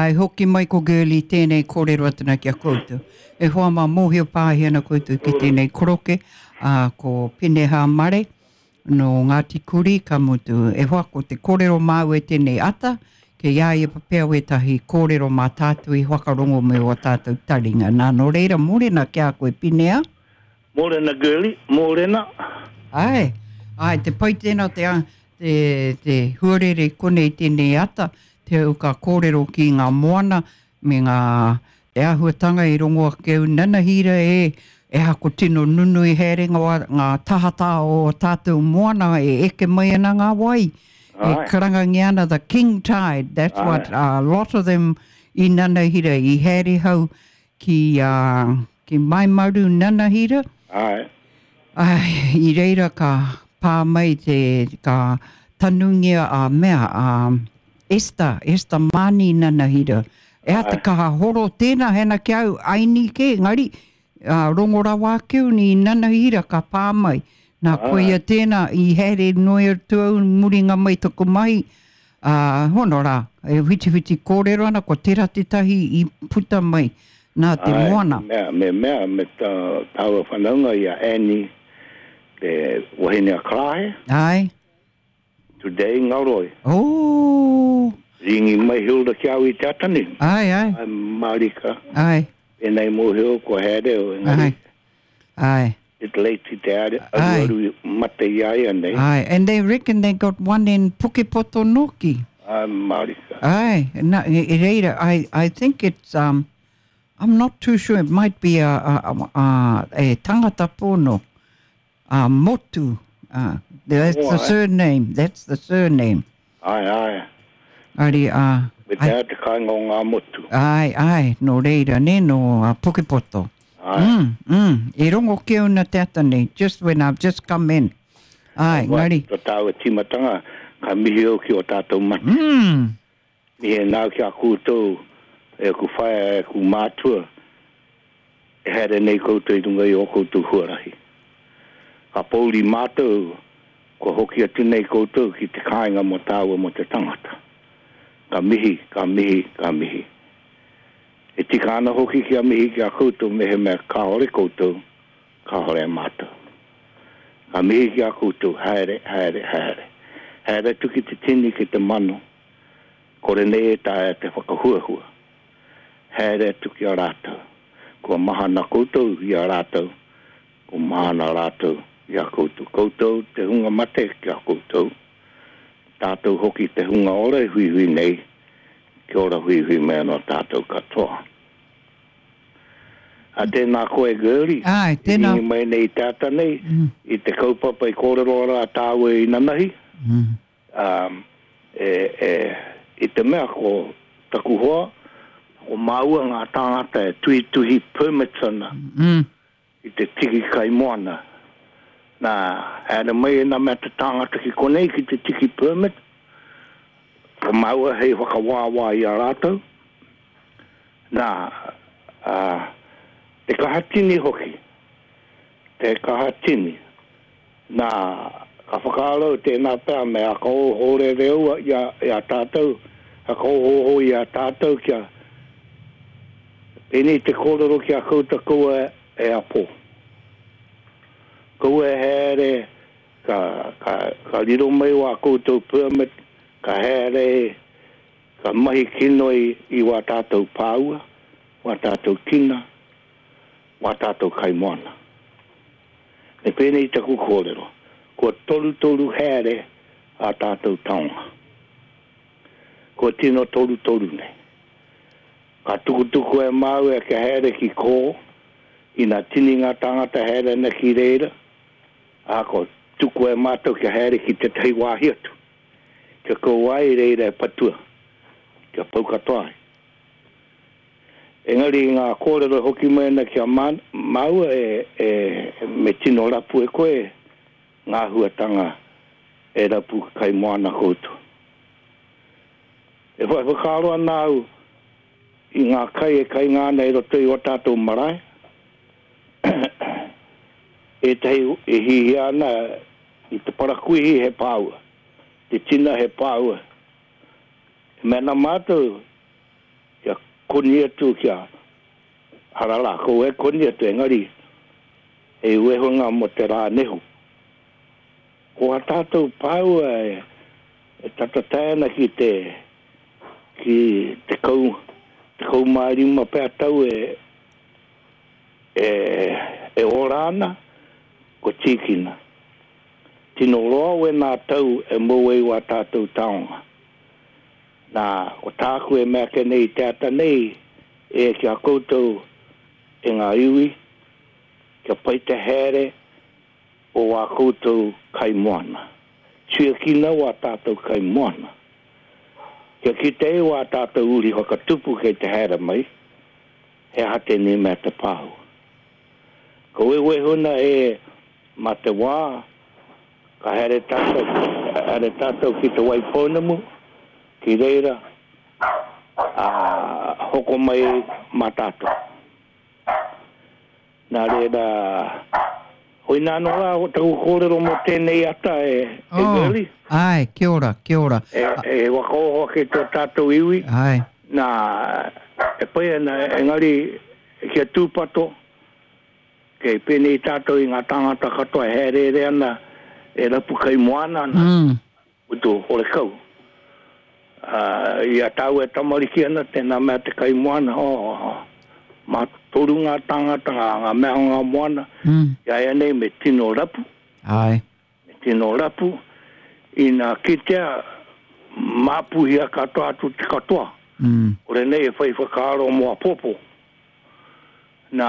Ai, hoki mai ko girly tēnei kōrero atana ki a koutou. E hoa mā mōhio pāhi ana koutou ki tēnei koroke, ko Peneha Mare, no Ngāti Kuri, ka mutu. E hoa ko te kōrero māu e tēnei ata, ke ia e papea wetahi kōrero mā tātou I whakarongo me o tātou taringa. Nā no reira, mōrena kia koe Peneha. Mōrena girly, mōrena. Ai, te pai tēnā te huarere kone I tēnei ata, te au ka kōrero ki ngā moana, me ngā te ahuatanga I rongo a keu nanahira e hako tino nunu I herenga ngā tahata o tātou moana e eke mai ana ngā wai. E karanga ngiana, the king tide, that's what a lot of them I nanahira, I here hau ki mai maru nanahira. Ai, I reira ka pā mai ka tanungia a mea, Esther Mani nanahira. E te kaha horo tēnā hena ki au aini ke, ngari, rongora wākeu ni nanahira ka pāmai. Nā koe ia tēnā I here noia tuau muringa mai toko mai. Honora, e whiti kōrero ana, ko tera te tahi I puta mai. Nā te moana. Me tāua whanaunga I a Annie, te wahine a Krahe. Ai. Today Ngauroi. Oh. Ringi mai hilda ki au I te atani. Ai. Ai Marika. Ai. E nei mōhio ko here o ngari. Ai. It late I te are. Aru mate iai anei. Ai. And they reckon they got one in Pukepoto Noki. Ai Marika. Ai. Na, e reira, I think it's, I'm not too sure. It might be a tangata pono. Motu. That's the surname. That's the surname. Ai. Ari, Me te te kainga o ngā motu. Ai. No reira, ne no Pukepoto. E rongo ke una te atane, just when I've just come in. Ai, ngari. To tāua timatanga, ka mihi o ki o tātou mata. Mihe nāu ki a kūtou, e ku whaia, e ku mātua, e here nei koutou I runga I o koutou huarahi. Ka pouri mātou, ko hoki atu nei koutou ki te kāinga mo tāua mo te tangata. Ka mihi. E tika ana hoki ki a mihi ki a koutou mehe mea ka hore koutou, ka hore mātou. Ka mihi ki a koutou, haere. Haere tuki te tini ki te mano, kore nei e tā e te whakahuahua. Haere tuki a rātou. Ko mahana koutou I a rātou, ko mahana rātou I a koutou. Koutou te hunga mate ki a koutou. Tātou hoki te hunga ora hui nei, ki ora hui mea no tātou katoa. A tēnā koe girly. Ai, tēnā. I mai nei tāta nei, I te kaupapa I kōrero ora tāua I nanahi. I te mea ko taku hoa, ko maua ngā tāngata e tuhi permits ana. I te tiki kai moana. Nā, hēra mai e nā mea te tāngata ki konei ki te tiki permit. Ko maua hei whakawāwā I a rātou. Nā, te kahatini hoki. Te kahatini. Nā, ka whakaaro tēnā pēr me a ka hore reua I a tātou. A ka hoho I a tātou kia. Pēni te kōrero ki a kouta koua e a pō. Koua here ka riro mai wa koutou permit, ka here, ka mahi kino I wa tātou pāua, wa tātou kina, wa tātou kaimoana. Ne pēnei taku kōrero, ko toru here a tātou taonga. Ko tino toru ne. Ka tukutuku e mau e ka here ki kō, ina tini ngā tangata here na ki reira, a ko tuku e mātou ki here ki te tei wāhi atu. Kia ko wai reira e patua, kia paukatoai. Engari ngā kōrero hoki mai na kia mau me tino rapu e koe, ngā huatanga e rapu kai moana koutou. E whakaroa nāu I ngā kai ngā nei roto I o tātou marae. E tei e hihi ana I te parakuihi he pāua. Te tina he pāua. Mena mātou koni atu kia harala ko e koni atu engari e wehonga mo te rā nehu ko a tātou pāu e tatatēna ki te kau maarima pēr tau e orana ko tīkina. Tino roa we nā tau e mowei wa tātou taonga. Nā o tāku e mea ke nei tēta nei e kia koutou e ngā iwi kia pai te here o wā koutou kai moana. Tua kina wa tātou kai moana. Kia ki te e wā tātou uri hoka tupu kei te here mai he hate ni mea te pāhu. Ko e huna e ma te wā ka here tātou ki te waiponamu ki reira hoko mai ma tātou. Nā reira hoi nāno rā o tau kōrero mo tēnei ata e gari. Ai, kia ora, kia ora. E wakaoho ke tō tātou iwi. Ai. Nā e pai ana engari kia tūpato ke pēnei tātou i ngā tangata katoa here ana e rapu kai moana ana. Uto hore kau. Ia tau e tamariki ana tēnā mea te kai moana. Ma toru ngā tangata ngā mea ngā moana. Ia e nei me tino rapu. Ai. Me tino rapu. I nā kitea māpuhia katoa atu te katoa. Ore nei e whai whakaaro moa popo. Nā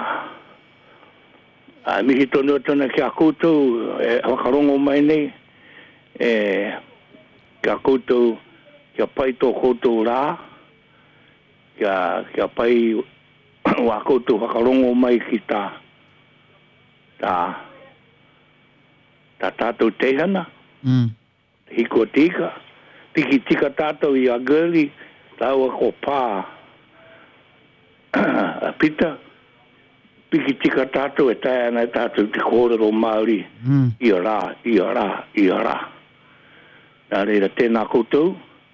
mihi tonu tona kia koutou e whakarongo mai nei kia koutou kia pai tō koutou rā kia pai wā koutou whakarongo mai ki tā tātou teihana hiko tika tiki tika tātou i a girli tāua ko pā pita piki tika tātou e tae ana tātou te kōrero Māori. Ia rā. Nā reira, tēnā koutou.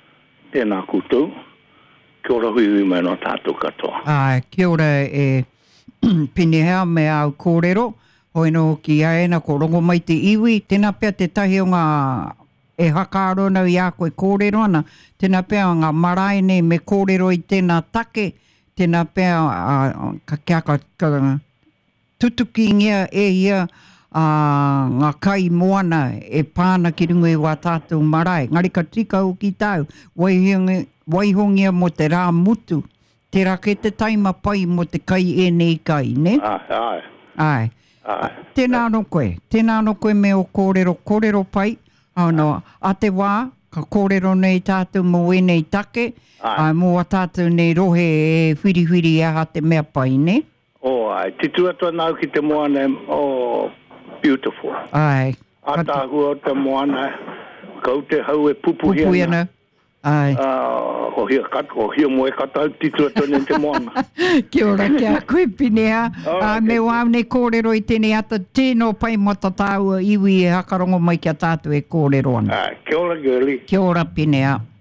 Kia ora hui mai no tātou katoa. Ai, kia ora e pinehea me au kōrero. Hoi no ki aena ko rongo mai te iwi. Tēnā pea te tahi o ngā e hakaaro nau i a koe kōrero ana. Tēnā pea ngā marae nei me kōrero i tēnā take. Tēnā pea ka tutuki ngia e ia ngā kai moana e pāna ki rungu e wā tātou marae. Ngari ka tika o ki tāu, waihongia mo te rā mutu. Te rake te taima pai mo te kai e nei kai, ne? Ai. Tēnā no koe me o kōrero pai. A te wā, ka kōrero nei tātou mo e nei take. Mo a tātou nei rohe e whiri e aha te mea pai, ne? Ai, te tuatua nau ki te moana, beautiful. Ai. Ata hua o te moana, kau te hau e pupu hiana. Ai. Ko hia moe kata te tuatua nei te moana. Kia ora kia koe pinea. Me wā nei kōrero i tēnei ata tēnō pai mata tāua iwi e hakarongo mai kia tātou e kōrero ana. Kia ora girly. Kia ora pinea.